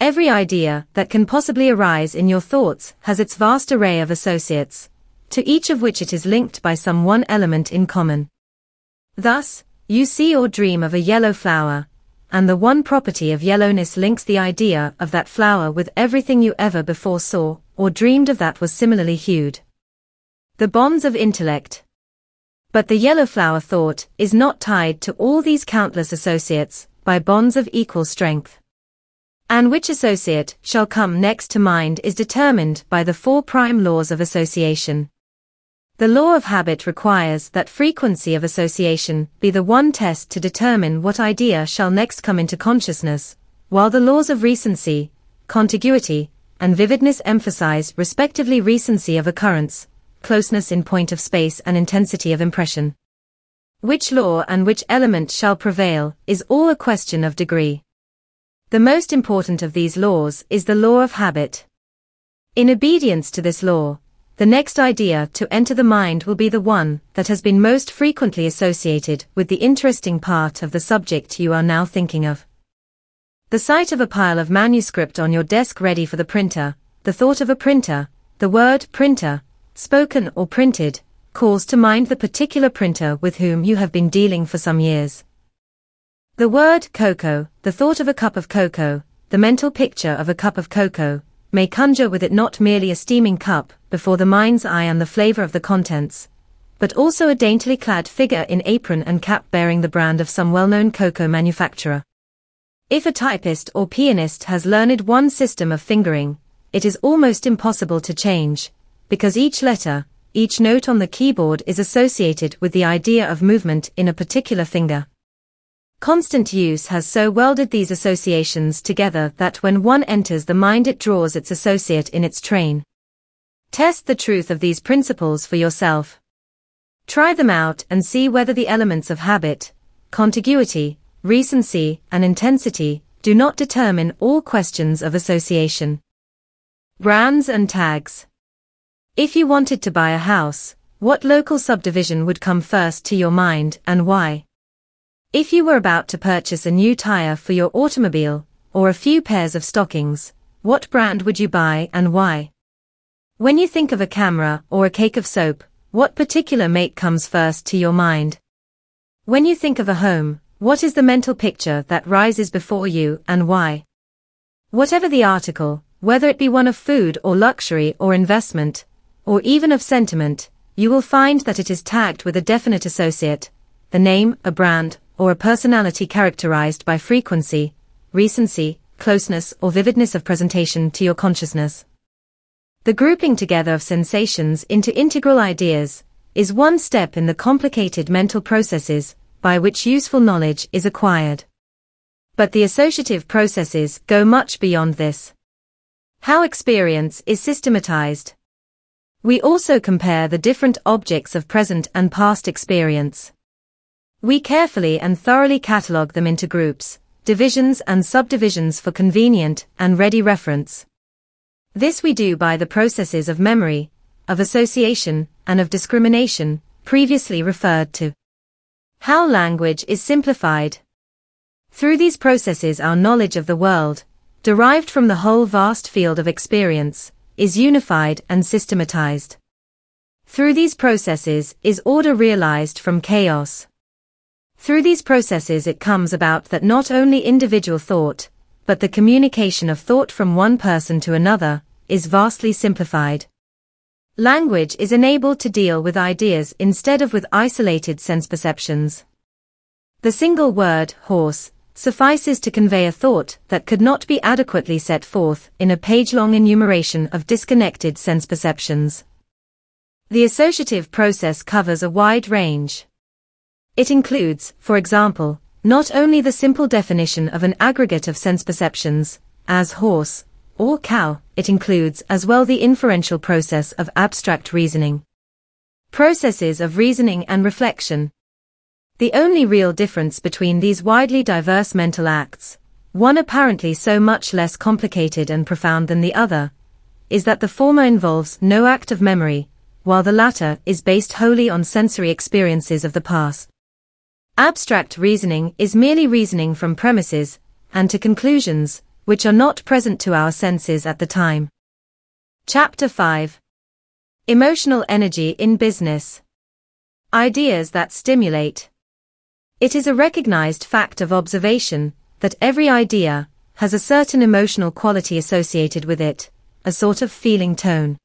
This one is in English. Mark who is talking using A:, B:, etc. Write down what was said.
A: Every idea that can possibly arise in your thoughts has its vast array of associates, to each of which it is linked by some one element in common. Thus, you see or dream of a yellow flower, and the one property of yellowness links the idea of that flower with everything you ever before saw or dreamed of that was similarly hued. The bonds of intellect. But the yellow flower thought is not tied to all these countless associates by bonds of equal strength. And which associate shall come next to mind is determined by the four prime laws of association. The law of habit requires that frequency of association be the one test to determine what idea shall next come into consciousness, while the laws of recency, contiguity, and vividness emphasize respectively recency of occurrence, closeness in point of space and intensity of impression. Which law and which element shall prevail is all a question of degree. The most important of these laws is the law of habit. In obedience to this law, the next idea to enter the mind will be the one that has been most frequently associated with the interesting part of the subject you are now thinking of. The sight of a pile of manuscript on your desk ready for the printer, the thought of a printer, the word printer, spoken or printed, calls to mind the particular printer with whom you have been dealing for some years. The word cocoa, the thought of a cup of cocoa, the mental picture of a cup of cocoa, may conjure with it not merely a steaming cup before the mind's eye and the flavor of the contents, but also a daintily clad figure in apron and cap bearing the brand of some well-known cocoa manufacturer. If a typist or pianist has learned one system of fingering, it is almost impossible to change, because each letter, each note on the keyboard is associated with the idea of movement in a particular finger. Constant use has so welded these associations together that when one enters the mind it draws its associate in its train. Test the truth of these principles for yourself. Try them out and see whether the elements of habit, contiguity, recency, and intensity do not determine all questions of association. Brands and tags. If you wanted to buy a house, what local subdivision would come first to your mind and why? If you were about to purchase a new tire for your automobile, or a few pairs of stockings, what brand would you buy and why? When you think of a camera or a cake of soap, what particular make comes first to your mind? When you think of a home, what is the mental picture that rises before you and why? Whatever the article, whether it be one of food or luxury or investment, or even of sentiment, you will find that it is tagged with a definite associate, the name, a brand, or a personality characterized by frequency, recency, closeness or vividness of presentation to your consciousness. The grouping together of sensations into integral ideas is one step in the complicated mental processes by which useful knowledge is acquired. But the associative processes go much beyond this. How experience is systematized. We also compare the different objects of present and past experience. We carefully and thoroughly catalogue them into groups, divisions and subdivisions for convenient and ready reference. This we do by the processes of memory, of association, and of discrimination, previously referred to. How language is simplified. Through these processes our knowledge of the world, derived from the whole vast field of experience, is unified and systematized. Through these processes is order realized from chaos. Through these processes it comes about that not only individual thought, but the communication of thought from one person to another, is vastly simplified. Language is enabled to deal with ideas instead of with isolated sense perceptions. The single word, horse, suffices to convey a thought that could not be adequately set forth in a page-long enumeration of disconnected sense perceptions. The associative process covers a wide range. It includes, for example, not only the simple definition of an aggregate of sense perceptions, as horse, or cow, it includes as well the inferential process of abstract reasoning. Processes of reasoning and reflection. The only real difference between these widely diverse mental acts, one apparently so much less complicated and profound than the other, is that the former involves no act of memory, while the latter is based wholly on sensory experiences of the past. Abstract reasoning is merely reasoning from premises, and to conclusions, which are not present to our senses at the time. Chapter 5. Emotional energy in business. Ideas that stimulate. It is a recognized fact of observation that every idea has a certain emotional quality associated with it, a sort of feeling tone.